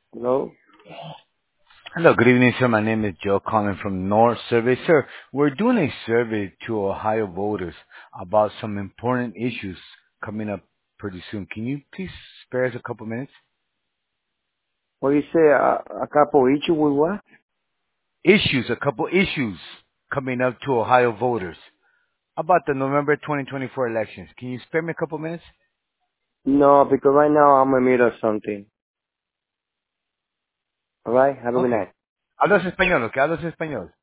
Hello? Hello, good evening, sir. My name is Joe calling from North Survey. Sir, we're doing a survey to Ohio voters about some important issues coming up pretty soon. Can you please spare us a couple minutes? What do you say? A couple each with what? A couple issues coming up to Ohio voters about the November 2024 elections. Can you spare me a couple minutes? No, because right now I'm in the middle of something. Alright? Have a good Okay. night. Hablas español, ¿ok? Hablas español.